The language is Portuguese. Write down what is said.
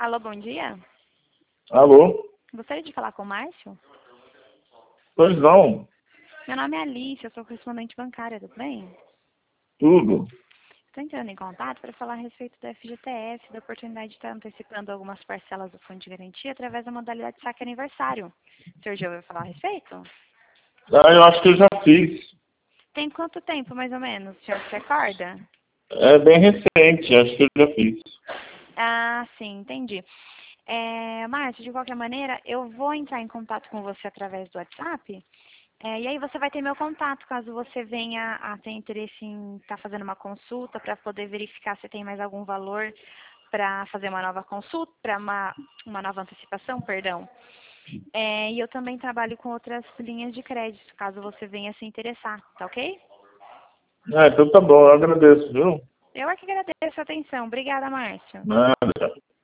Alô, bom dia. Alô? Gostaria de falar com o Márcio? Pois não, Meu nome é Alice, eu sou correspondente bancária, tudo bem? tudo. Estou entrando em contato para falar a respeito do FGTS, da oportunidade de estar antecipando algumas parcelas do fundo de garantia através da modalidade saque aniversário. O senhor já ouviu falar a respeito? Ah, eu acho que eu já fiz. Tem quanto tempo, mais ou menos? O senhor se recorda? É bem recente, acho que eu já fiz. Ah, sim, entendi. Márcio, de qualquer maneira, eu vou entrar em contato com você através do WhatsApp. E aí você vai ter meu contato, caso você venha a ter interesse em estar fazendo uma consulta para poder verificar se tem mais algum valor para fazer uma nova consulta, para uma nova antecipação, perdão. E eu também trabalho com outras linhas de crédito, caso você venha se interessar, tá ok? Ah, então tá bom, eu agradeço, viu? Eu é que agradeço a atenção. Obrigada, Márcio. Nada.